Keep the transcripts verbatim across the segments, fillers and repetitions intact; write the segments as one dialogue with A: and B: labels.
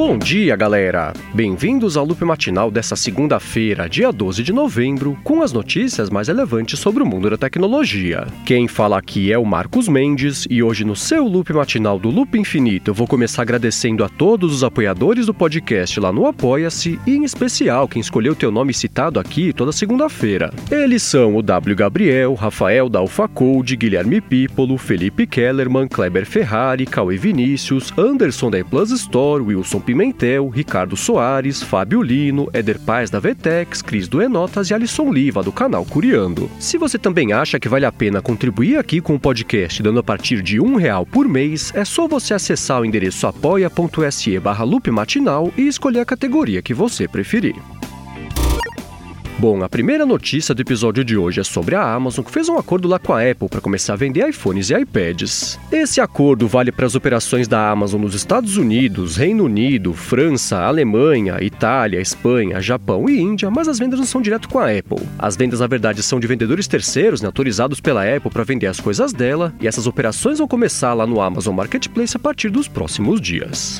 A: Bom dia, galera! Bem-vindos ao Loop Matinal dessa segunda-feira, dia doze de novembro, com as notícias mais relevantes sobre o mundo da tecnologia. Quem fala aqui é o Marcos Mendes, e hoje no seu Loop Matinal do Loop Infinito eu vou começar agradecendo a todos os apoiadores do podcast lá no Apoia-se, e em especial quem escolheu teu nome citado aqui toda segunda-feira. Eles são o W. Gabriel, Rafael da Alpha Code, Guilherme Pípolo, Felipe Kellerman, Kleber Ferrari, Cauê Vinícius, Anderson da Plus Store, Wilson Pimentel, Ricardo Soares, Fábio Lino, Éder Paz da Vetex, Cris do Enotas e Alisson Liva do canal Curiando. Se você também acha que vale a pena contribuir aqui com o podcast dando a partir de um real por mês, é só você acessar o endereço apoia.se barra loop matinal e escolher a categoria que você preferir. Bom, a primeira notícia do episódio de hoje é sobre a Amazon, que fez um acordo lá com a Apple para começar a vender iPhones e iPads. Esse acordo vale para as operações da Amazon nos Estados Unidos, Reino Unido, França, Alemanha, Itália, Espanha, Japão e Índia, mas as vendas não são direto com a Apple. As vendas, na verdade, são de vendedores terceiros, né, autorizados pela Apple para vender as coisas dela, e essas operações vão começar lá no Amazon Marketplace a partir dos próximos dias.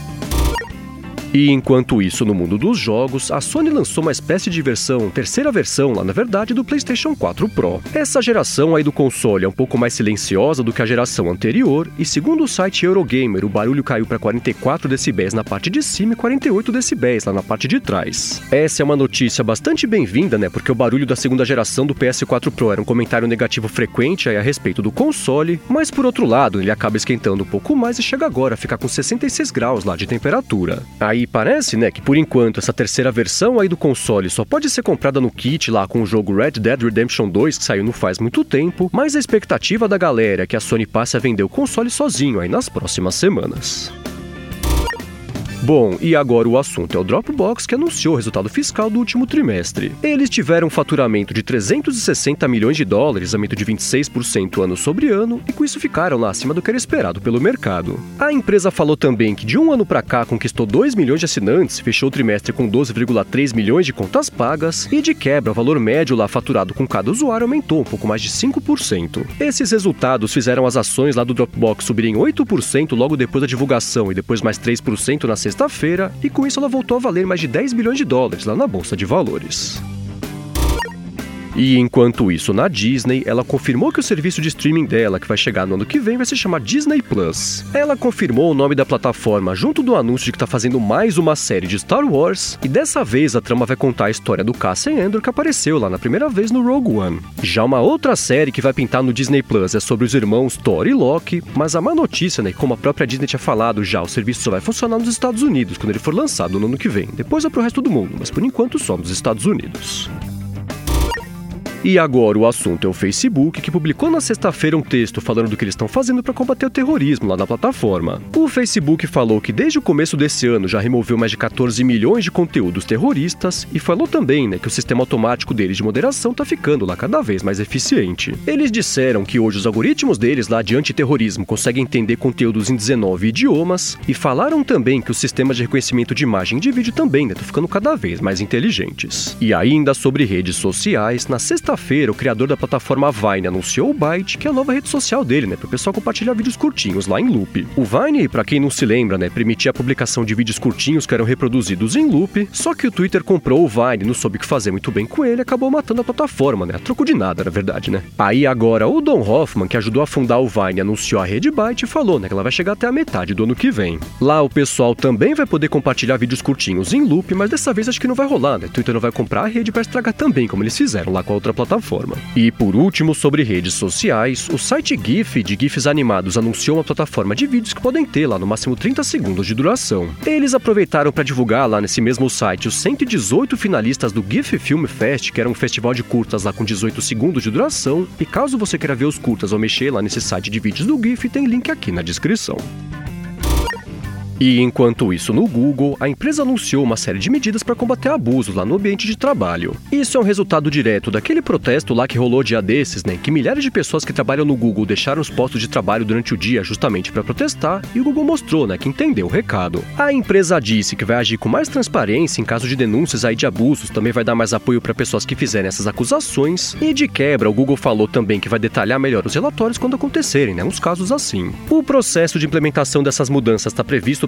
A: E enquanto isso, no mundo dos jogos, a Sony lançou uma espécie de versão, terceira versão lá na verdade, do PlayStation quatro Pro. Essa geração aí do console é um pouco mais silenciosa do que a geração anterior, e segundo o site Eurogamer, o barulho caiu para quarenta e quatro decibéis na parte de cima e quarenta e oito decibéis lá na parte de trás. Essa é uma notícia bastante bem-vinda, né, porque o barulho da segunda geração do P S quatro Pro era um comentário negativo frequente aí a respeito do console, mas por outro lado, ele acaba esquentando um pouco mais e chega agora a ficar com sessenta e seis graus lá de temperatura. Aí E parece, né, que por enquanto essa terceira versão aí do console só pode ser comprada no kit lá com o jogo Red Dead Redemption dois, que saiu não faz muito tempo, mas a expectativa da galera é que a Sony passe a vender o console sozinho aí nas próximas semanas. Bom, e agora o assunto é o Dropbox, que anunciou o resultado fiscal do último trimestre. Eles tiveram um faturamento de trezentos e sessenta milhões de dólares, aumento de vinte e seis por cento ano sobre ano, e com isso ficaram lá acima do que era esperado pelo mercado. A empresa falou também que de um ano para cá conquistou dois milhões de assinantes, fechou o trimestre com doze vírgula três milhões de contas pagas, e de quebra o valor médio lá faturado com cada usuário aumentou um pouco mais de cinco por cento. Esses resultados fizeram as ações lá do Dropbox subirem oito por cento logo depois da divulgação e depois mais três por cento na sexta sexta-feira, e com isso ela voltou a valer mais de dez bilhões de dólares lá na Bolsa de Valores. E enquanto isso, na Disney, ela confirmou que o serviço de streaming dela, que vai chegar no ano que vem, vai se chamar Disney Plus. Ela confirmou o nome da plataforma junto do anúncio de que está fazendo mais uma série de Star Wars, e dessa vez a trama vai contar a história do Cassian Andor, que apareceu lá na primeira vez no Rogue One. Já uma outra série que vai pintar no Disney Plus é sobre os irmãos Thor e Loki, mas a má notícia, né, como a própria Disney tinha falado já, o serviço só vai funcionar nos Estados Unidos quando ele for lançado no ano que vem. Depois é pro resto do mundo, mas por enquanto só nos Estados Unidos. E agora o assunto é o Facebook, que publicou na sexta-feira um texto falando do que eles estão fazendo para combater o terrorismo lá na plataforma. O Facebook falou que desde o começo desse ano já removeu mais de quatorze milhões de conteúdos terroristas, e falou também, né, que o sistema automático deles de moderação está ficando lá cada vez mais eficiente. Eles disseram que hoje os algoritmos deles lá de antiterrorismo conseguem entender conteúdos em dezenove idiomas, e falaram também que os sistemas de reconhecimento de imagem e de vídeo também estão, né, ficando cada vez mais inteligentes. E ainda sobre redes sociais, na sexta Sexta-feira, o criador da plataforma Vine anunciou o Byte, que é a nova rede social dele, né, para o pessoal compartilhar vídeos curtinhos lá em loop. O Vine, para quem não se lembra, né, permitia a publicação de vídeos curtinhos que eram reproduzidos em loop, só que o Twitter comprou o Vine, não soube o que fazer muito bem com ele e acabou matando a plataforma, né, a troco de nada, na verdade, né. Aí agora o Don Hoffman, que ajudou a fundar o Vine, anunciou a rede Byte e falou, né, que ela vai chegar até a metade do ano que vem. Lá o pessoal também vai poder compartilhar vídeos curtinhos em loop, mas dessa vez acho que não vai rolar, né, o Twitter não vai comprar a rede para estragar também, como eles fizeram lá com a outra plataforma. E por último, sobre redes sociais, o site GIF de GIFs animados anunciou uma plataforma de vídeos que podem ter lá no máximo trinta segundos de duração. Eles aproveitaram para divulgar lá nesse mesmo site os cento e dezoito finalistas do GIF Film Fest, que era um festival de curtas lá com dezoito segundos de duração, e caso você queira ver os curtas ou mexer lá nesse site de vídeos do GIF, tem link aqui na descrição. E enquanto isso, no Google, a empresa anunciou uma série de medidas para combater abusos lá no ambiente de trabalho. Isso é um resultado direto daquele protesto lá que rolou dia desses, né, que milhares de pessoas que trabalham no Google deixaram os postos de trabalho durante o dia justamente para protestar, e o Google mostrou, né, que entendeu o recado. A empresa disse que vai agir com mais transparência em caso de denúncias aí de abusos, também vai dar mais apoio para pessoas que fizerem essas acusações, e de quebra, o Google falou também que vai detalhar melhor os relatórios quando acontecerem, né, uns casos assim. O processo de implementação dessas mudanças está previsto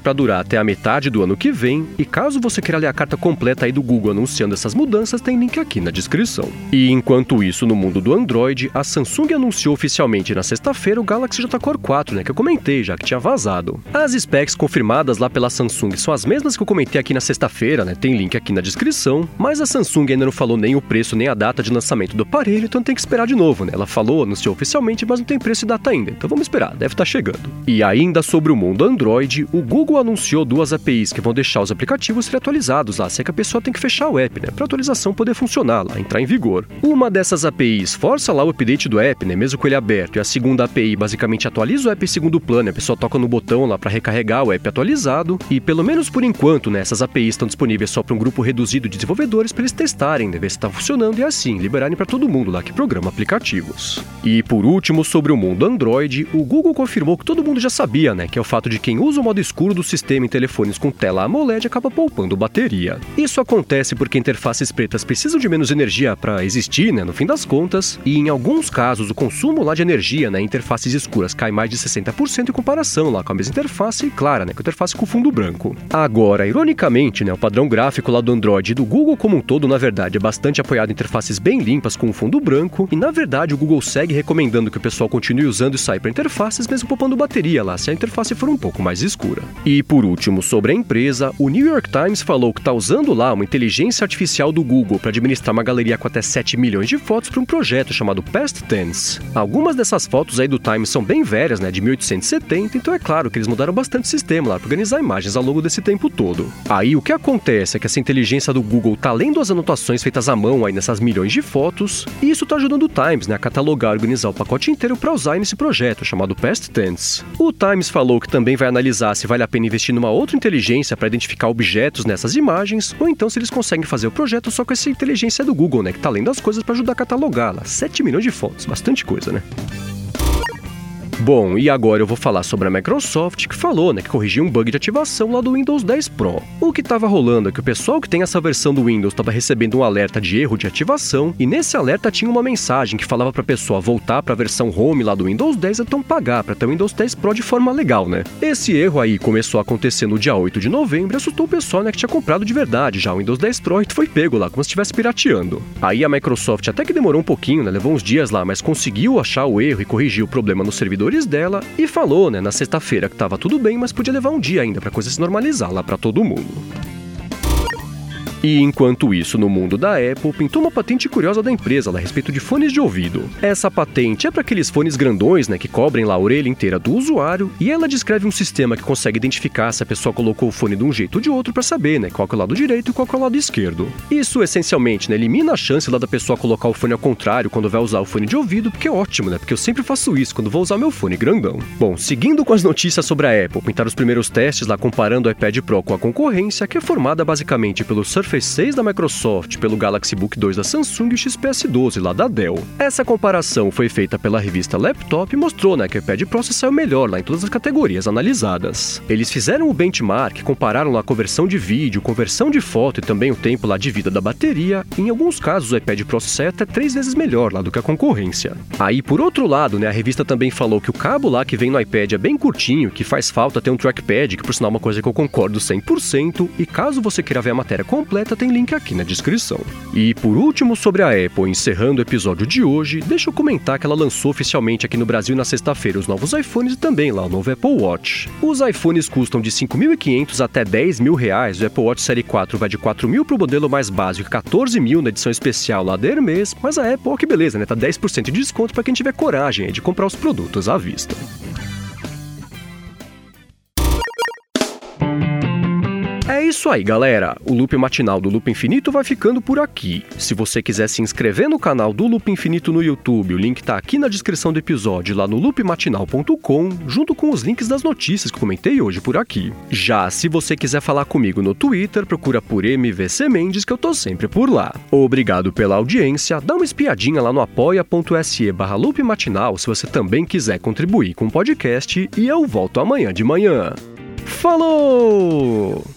A: para durar até a metade do ano que vem, e caso você queira ler a carta completa aí do Google anunciando essas mudanças, tem link aqui na descrição. E enquanto isso, no mundo do Android, a Samsung anunciou oficialmente na sexta-feira o Galaxy J Core quatro, né, que eu comentei já que tinha vazado. As specs confirmadas lá pela Samsung são as mesmas que eu comentei aqui na sexta-feira, né, tem link aqui na descrição, mas a Samsung ainda não falou nem o preço nem a data de lançamento do aparelho, então tem que esperar de novo, né? Ela falou, anunciou oficialmente, mas não tem preço e data ainda, então vamos esperar, deve estar chegando. E ainda sobre o mundo Android, o Google anunciou duas A P Is que vão deixar os aplicativos serem atualizados lá, se é que a pessoa tem que fechar o app, né, para a atualização poder funcionar lá, entrar em vigor. Uma dessas A P Is força lá o update do app, né, mesmo com ele aberto, e a segunda A P I basicamente atualiza o app em segundo plano, a pessoa toca no botão lá para recarregar o app atualizado, e pelo menos por enquanto, né, essas A P Is estão disponíveis só para um grupo reduzido de desenvolvedores para eles testarem, né, ver se está funcionando e assim, liberarem para todo mundo lá que programa aplicativos. E por último, sobre o mundo Android, o Google confirmou que todo mundo já sabia, né, que é o fato de quem usa o modo escuro do sistema em telefones com tela AMOLED acaba poupando bateria. Isso acontece porque interfaces pretas precisam de menos energia para existir, né, no fim das contas, e em alguns casos o consumo lá de energia, né, em interfaces escuras cai mais de sessenta por cento em comparação lá com a mesma interface clara, né, com a interface com fundo branco. Agora, ironicamente, né, o padrão gráfico lá do Android e do Google como um todo, na verdade, é bastante apoiado em interfaces bem limpas com o fundo branco, e na verdade o Google segue recomendando que o pessoal continue usando isso aí para interfaces, mesmo poupando bateria lá, se a interface for um pouco mais escura. E por último, sobre a empresa, o New York Times falou que está usando lá uma inteligência artificial do Google para administrar uma galeria com até sete milhões de fotos para um projeto chamado Past Tense. Algumas dessas fotos aí do Times são bem velhas, né, de mil oitocentos e setenta, então é claro que eles mudaram bastante o sistema lá para organizar imagens ao longo desse tempo todo. Aí o que acontece é que essa inteligência do Google tá lendo as anotações feitas à mão aí nessas milhões de fotos, e isso tá ajudando o Times, né, a catalogar e organizar o pacote inteiro para usar nesse projeto chamado Past Tense. O Times falou que também vai analisar se vale a pena investir numa outra inteligência para identificar objetos nessas imagens, ou então se eles conseguem fazer o projeto só com essa inteligência do Google, né, que tá lendo as coisas para ajudar a catalogá-la. sete milhões de fotos, bastante coisa, né? Bom, e agora eu vou falar sobre a Microsoft, que falou, né, que corrigiu um bug de ativação lá do Windows dez Pro. O que estava rolando é que o pessoal que tem essa versão do Windows estava recebendo um alerta de erro de ativação, e nesse alerta tinha uma mensagem que falava para a pessoa voltar para a versão Home lá do Windows dez e então pagar para ter o Windows dez Pro de forma legal, né? Esse erro aí começou a acontecer no dia oito de novembro e assustou o pessoal, né, que tinha comprado de verdade já o Windows dez Pro e foi pego lá, como se estivesse pirateando. Aí a Microsoft até que demorou um pouquinho, né, levou uns dias lá, mas conseguiu achar o erro e corrigir o problema nos servidores dela e falou, né, na sexta-feira que tava tudo bem, mas podia levar um dia ainda pra coisa se normalizar lá pra todo mundo. E enquanto isso, no mundo da Apple, pintou uma patente curiosa da empresa lá, a respeito de fones de ouvido. Essa patente é para aqueles fones grandões, né, que cobrem lá a orelha inteira do usuário, e ela descreve um sistema que consegue identificar se a pessoa colocou o fone de um jeito ou de outro para saber, né, qual que é o lado direito e qual que é o lado esquerdo. Isso, essencialmente, né, elimina a chance lá da pessoa colocar o fone ao contrário quando vai usar o fone de ouvido, porque é ótimo, né, porque eu sempre faço isso quando vou usar meu fone grandão. Bom, seguindo com as notícias sobre a Apple, pintaram os primeiros testes lá comparando o iPad Pro com a concorrência, que é formada basicamente pelo Surface seis da Microsoft, pelo Galaxy Book dois da Samsung e o X P S doze lá da Dell. Essa comparação foi feita pela revista Laptop e mostrou, né, que o iPad Pro se saiu melhor lá em todas as categorias analisadas. Eles fizeram o benchmark, compararam lá a conversão de vídeo, conversão de foto e também o tempo lá de vida da bateria, e em alguns casos o iPad Pro se sai até três vezes melhor lá do que a concorrência. Aí, por outro lado, né, a revista também falou que o cabo lá que vem no iPad é bem curtinho, que faz falta ter um trackpad, que por sinal é uma coisa que eu concordo cem por cento, e caso você queira ver a matéria completa, tem link aqui na descrição. E por último, sobre a Apple, encerrando o episódio de hoje, deixa eu comentar que ela lançou oficialmente aqui no Brasil na sexta-feira os novos iPhones e também lá o novo Apple Watch. Os iPhones custam de cinco mil e quinhentos até dez mil reais, o Apple Watch Série quatro vai de quatro mil pro modelo mais básico e quatorze mil na edição especial lá da Hermes, mas a Apple, ó, que beleza, né, tá dez por cento de desconto para quem tiver coragem aí de comprar os produtos à vista. É isso aí, galera. O Loop Matinal do Loop Infinito vai ficando por aqui. Se você quiser se inscrever no canal do Loop Infinito no YouTube, o link tá aqui na descrição do episódio, lá no loop matinal ponto com, junto com os links das notícias que comentei hoje por aqui. Já se você quiser falar comigo no Twitter, procura por M V C Mendes, que eu tô sempre por lá. Obrigado pela audiência, dá uma espiadinha lá no apoia.se barra Loop Matinal se você também quiser contribuir com o podcast, e eu volto amanhã de manhã. Falou!